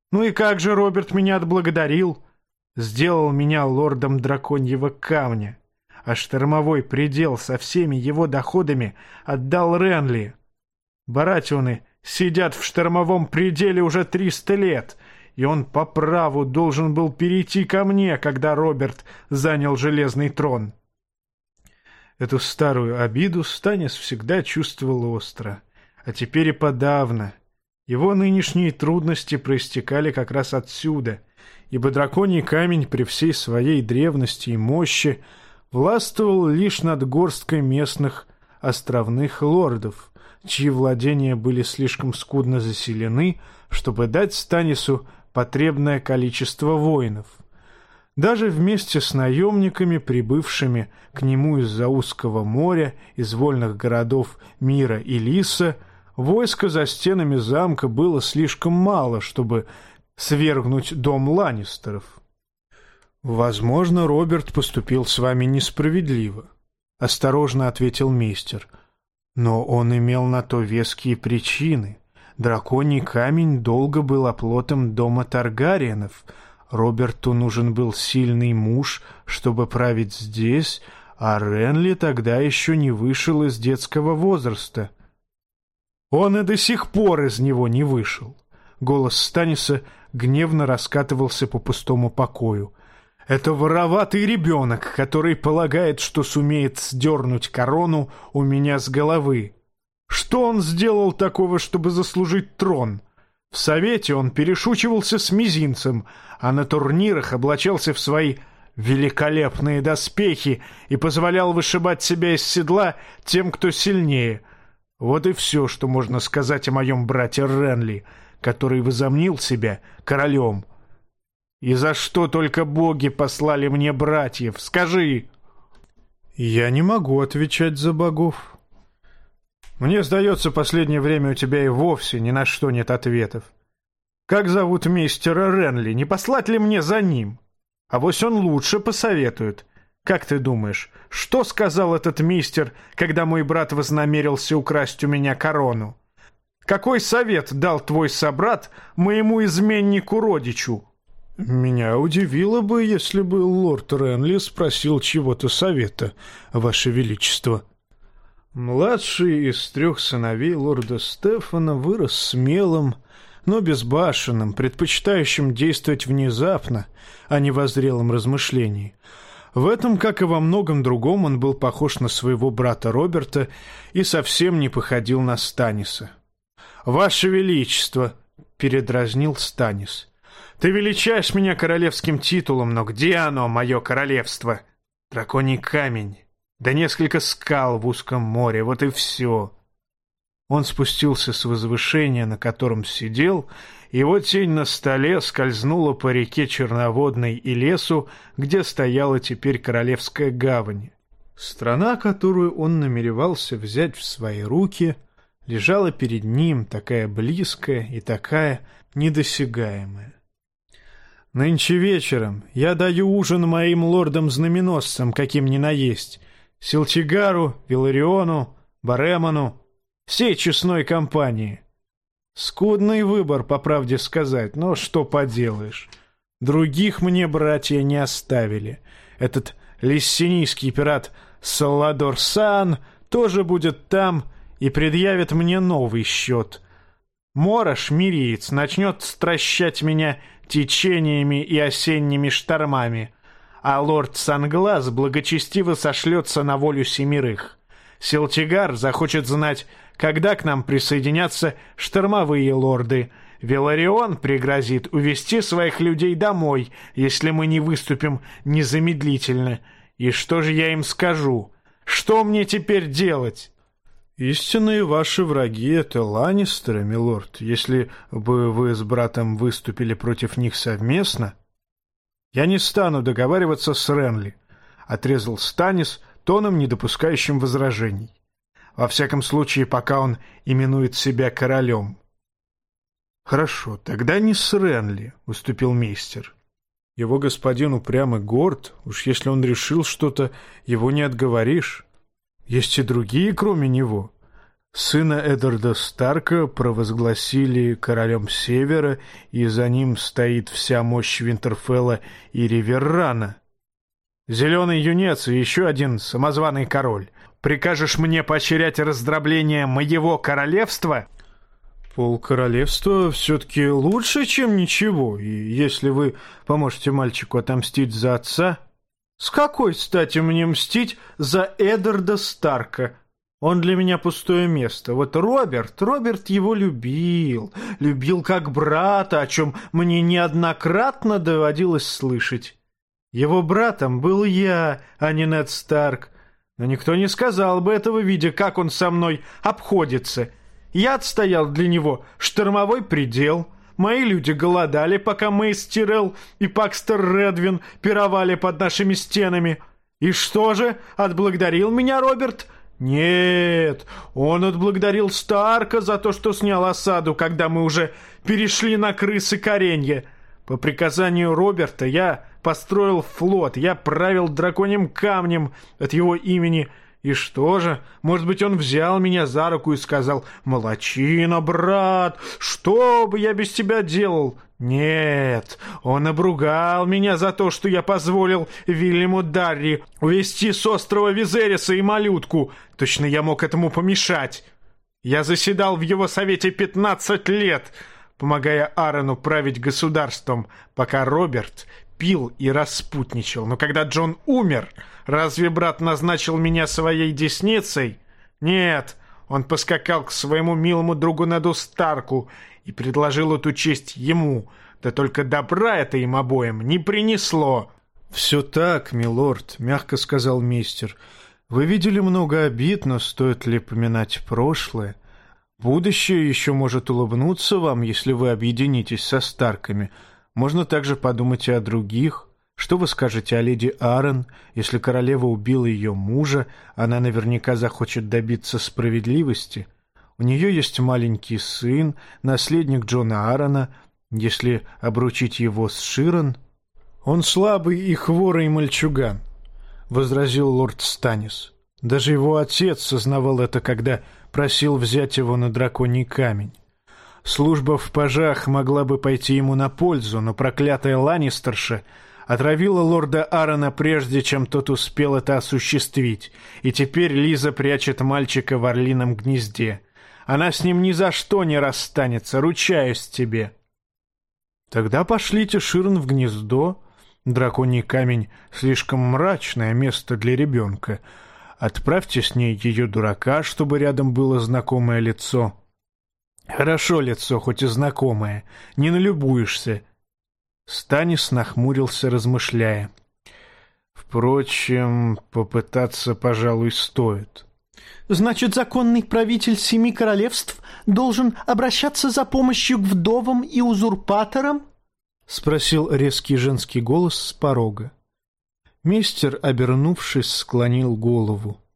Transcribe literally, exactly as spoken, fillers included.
Ну и как же Роберт меня отблагодарил? Сделал меня лордом драконьего камня, а штормовой предел со всеми его доходами отдал Ренли. Баратионы сидят в штормовом пределе уже триста лет, и он по праву должен был перейти ко мне, когда Роберт занял железный трон. Эту старую обиду Станис всегда чувствовал остро, а теперь и подавно. Его нынешние трудности проистекали как раз отсюда, ибо драконий камень при всей своей древности и мощи властвовал лишь над горсткой местных островных лордов, чьи владения были слишком скудно заселены, чтобы дать Станису потребное количество воинов. Даже вместе с наемниками, прибывшими к нему из-за узкого моря, из вольных городов Мира и Лиса, войска за стенами замка было слишком мало, чтобы свергнуть дом Ланнистеров. «Возможно, Роберт поступил с вами несправедливо», — осторожно ответил мейстер. «Но он имел на то веские причины. Драконий камень долго был оплотом дома Таргариенов. Роберту нужен был сильный муж, чтобы править здесь, а Ренли тогда еще не вышел из детского возраста». «Он и до сих пор из него не вышел». Голос Станиса гневно раскатывался по пустому покою. «Это вороватый ребенок, который полагает, что сумеет сдернуть корону у меня с головы. Что он сделал такого, чтобы заслужить трон? В совете он перешучивался с мизинцем, а на турнирах облачался в свои великолепные доспехи и позволял вышибать себя из седла тем, кто сильнее. Вот и все, что можно сказать о моем брате Ренли, который возомнил себя королем. И за что только боги послали мне братьев? Скажи!» «Я не могу отвечать за богов. Мне сдается, последнее время у тебя и вовсе ни на что нет ответов. Как зовут мейстера Ренли? Не послать ли мне за ним? Авось он лучше посоветует. Как ты думаешь, что сказал этот мейстер, когда мой брат вознамерился украсть у меня корону? Какой совет дал твой собрат моему изменнику-родичу?» «Меня удивило бы, если бы лорд Ренли спросил чего-то совета, Ваше Величество». Младший из трех сыновей лорда Стефана вырос смелым, но безбашенным, предпочитающим действовать внезапно, а не в зрелом размышлении. В этом, как и во многом другом, он был похож на своего брата Роберта и совсем не походил на Станиса. «Ваше Величество!» — передразнил Станис. «Ты величаешь меня королевским титулом, но где оно, мое королевство? Драконий камень, да несколько скал в узком море, вот и все». Он спустился с возвышения, на котором сидел, и его тень на столе скользнула по реке Черноводной и лесу, где стояла теперь Королевская гавань. Страна, которую он намеревался взять в свои руки, лежала перед ним, такая близкая и такая недосягаемая. «Нынче вечером я даю ужин моим лордам-знаменосцам, каким ни наесть, Силтигару, Вилариону, Баремону, всей честной компании. Скудный выбор, по правде сказать, но что поделаешь. Других мне братья не оставили. Этот лиссинийский пират Салладор Сан тоже будет там и предъявит мне новый счет. Морош, мириец, начнет стращать меня течениями и осенними штормами, а лорд Санглаз благочестиво сошлется на волю семерых. Силтигар захочет знать, когда к нам присоединятся штормовые лорды. Виларион пригрозит увести своих людей домой, если мы не выступим незамедлительно. И что же я им скажу? Что мне теперь делать?» «Истинные ваши враги — это Ланнистеры, милорд. Если бы вы с братом выступили против них совместно...» «Я не стану договариваться с Ренли», — отрезал Станис тоном, не допускающим возражений. «Во всяком случае, пока он именует себя королем». «Хорошо, тогда не с Ренли», — уступил мейстер. «Его господин упрям и горд. Уж если он решил что-то, его не отговоришь. Есть и другие, кроме него. Сына Эддарда Старка провозгласили королем Севера, и за ним стоит вся мощь Винтерфелла и Риверрана. Зеленый юнец и еще один самозваный король. Прикажешь мне поощрять раздробление моего королевства? Полкоролевства все-таки лучше, чем ничего, и если вы поможете мальчику отомстить за отца... С какой стати мне мстить за Эддарда Старка? Он для меня пустое место. Вот Роберт, Роберт его любил, любил как брата, о чем мне неоднократно доводилось слышать. Его братом был я, а не Нед Старк. Но никто не сказал бы этого, видя, как он со мной обходится. Я отстоял для него штормовой предел. Мои люди голодали, пока Мейс Тирелл и Пакстер Редвин пировали под нашими стенами. И что же, отблагодарил меня Роберт? Нет, он отблагодарил Старка за то, что снял осаду, когда мы уже перешли на крысы коренья. По приказанию Роберта я построил флот, я правил драконьим камнем от его имени. И что же, может быть, он взял меня за руку и сказал: «Молодчина, брат, что бы я без тебя делал?» Нет, он обругал меня за то, что я позволил Вильяму Дарри увезти с острова Визериса и малютку. Точно я мог этому помешать. Я заседал в его совете пятнадцать лет, помогая Аарону править государством, пока Роберт пил и распутничал. Но когда Джон умер, разве брат назначил меня своей десницей? Нет, он поскакал к своему милому другу Неду Старку и предложил эту честь ему. Да только добра это им обоим не принесло. «Все так, милорд», — мягко сказал мистер. «Вы видели много обид, но стоит ли поминать прошлое? Будущее еще может улыбнуться вам, если вы объединитесь со Старками. Можно также подумать и о других. Что вы скажете о леди Аррен? Если королева убила ее мужа, она наверняка захочет добиться справедливости. У нее есть маленький сын, наследник Джона Аарона. Если обручить его с Широн...» «Он слабый и хворый мальчуган», — возразил лорд Станис. «Даже его отец сознавал это, когда просил взять его на драконий камень. Служба в пажах могла бы пойти ему на пользу, но проклятая Ланнистерша отравила лорда Аарона, прежде чем тот успел это осуществить, и теперь Лиза прячет мальчика в орлином гнезде. Она с ним ни за что не расстанется, ручаюсь тебе». «Тогда пошлите Ширн в гнездо. Драконий камень — слишком мрачное место для ребенка. Отправьте с ней ее дурака, чтобы рядом было знакомое лицо». «Хорошо лицо, хоть и знакомое. Не налюбуешься». Станис нахмурился, размышляя. «Впрочем, попытаться, пожалуй, стоит». «Значит, законный правитель семи королевств должен обращаться за помощью к вдовам и узурпаторам?» — спросил резкий женский голос с порога. Мистер, обернувшись, склонил голову.